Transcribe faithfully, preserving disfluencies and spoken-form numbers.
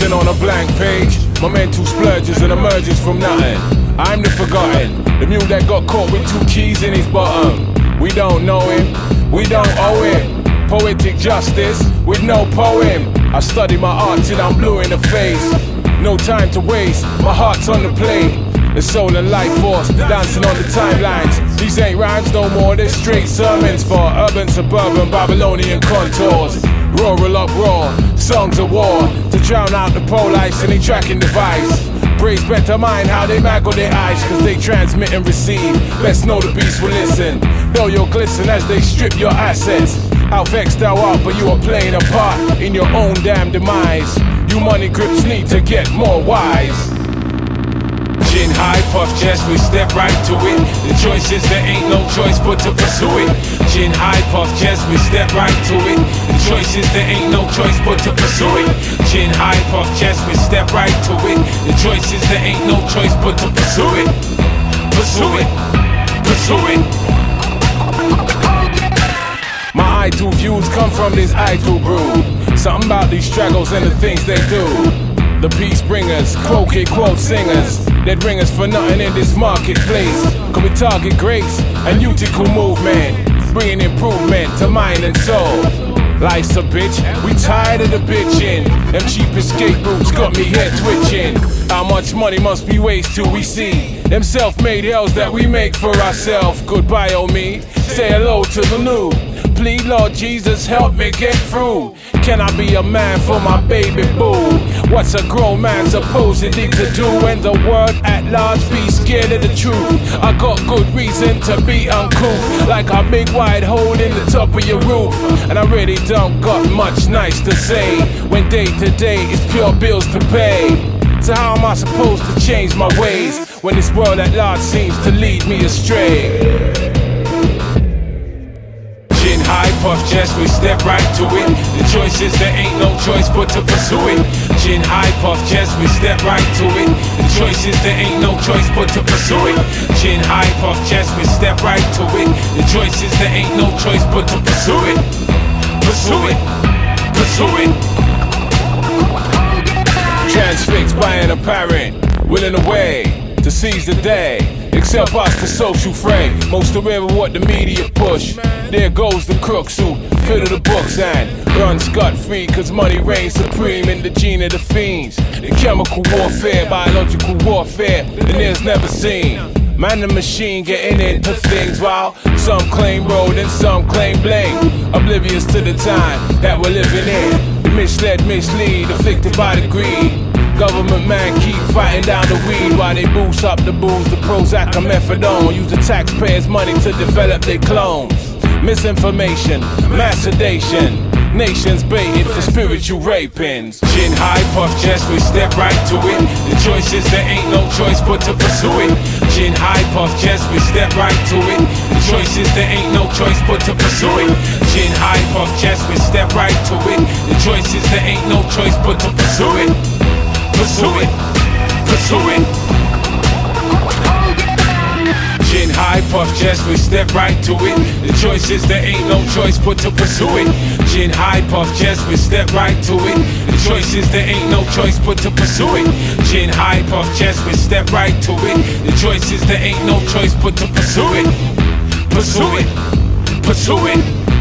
dancing on a blank page. My mental splurges and emerges from nothing. I'm the forgotten, the mule that got caught with two keys in his bottom. We don't know him, we don't owe him. Poetic justice with no poem. I study my art till I'm blue in the face. No time to waste, my heart's on the plate. The soul and life force, dancing on the timelines. These ain't rhymes no more, they're straight sermons for urban, suburban, Babylonian contours. Rural uproar, songs of war, to drown out the police and they tracking device. Braves better mind how they maggle their eyes, cause they transmit and receive. Best know the beast will listen, though you'll glisten as they strip your assets. How vexed thou art, but you are playing a part in your own damn demise. You money grips need to get more wise. Chin high, puff chest, we step right to it. The choice is there ain't no choice but to pursue it. Chin high, puff chest, we step right to it. The choice is there ain't no choice but to pursue it. Chin high, puff chest, we step right to it. The choice is there ain't no choice but to pursue it. Pursue it, pursue it. My idle views come from this idle brew. Something about these struggles and the things they do. The peace bringers, croquet quote singers, that ring us for nothing in this marketplace. Can we target grace and utical movement, bringing improvement to mind and soul? Life's a bitch, we tired of the bitching. Them cheap escape routes got me head twitching. How much money must be wasted till we see them self-made hells that we make for ourselves? Goodbye, oh me, say hello to the new. Please, Lord Jesus, help me get through. Can I be a man for my baby boo? What's a grown man supposedly to do when the world at large be scared of the truth? I got good reason to be uncouth, like a big wide hole in the top of your roof. And I really don't got much nice to say when day to day is pure bills to pay. So how am I supposed to change my ways when this world at large seems to lead me astray? Chin high, puff chest, we step right to it. The choice is there ain't no choice but to pursue it. Chin high, puff chest, we step right to it. The choice is there ain't no choice but to pursue it. Chin high, puff chest, we step right to it. The choice is there ain't no choice but to pursue it. Pursue it, pursue it. Transfixed by an apparent, willing away to seize the day. Except us, the social fray. Most of ever what the media push. There goes the crooks who fiddle the books and run scot-free, cause money reigns supreme in the gene of the fiends. The chemical warfare, biological warfare, the ear's never seen. Man the machine getting into things while some claim road and some claim blame. Oblivious to the time that we're living in. The misled, mislead, afflicted by the greed. Government man keep fighting down the weed while they boost up the booze, the Prozac and methadone. Use the taxpayers' money to develop their clones. Misinformation, mass sedation. Nations baited for spiritual rapings. Chin high, puff chest, we step right to it. The choice is there ain't no choice but to pursue it. Chin high, puff chest, we step right to it. The choice is there ain't no choice but to pursue it. Chin high, puff chest, we step right to it. The choice is there ain't no choice but to pursue it. Pursue it, pursue it. Chin high, puff chest, we step right to it. The choice is there ain't no choice but to pursue it. Chin high, puff chest, we step right to it. The choice is there ain't no choice but to pursue it. Chin high, puff chest, we step right to it. The choice is there ain't no choice but to pursue it. Pursue it, pursue it.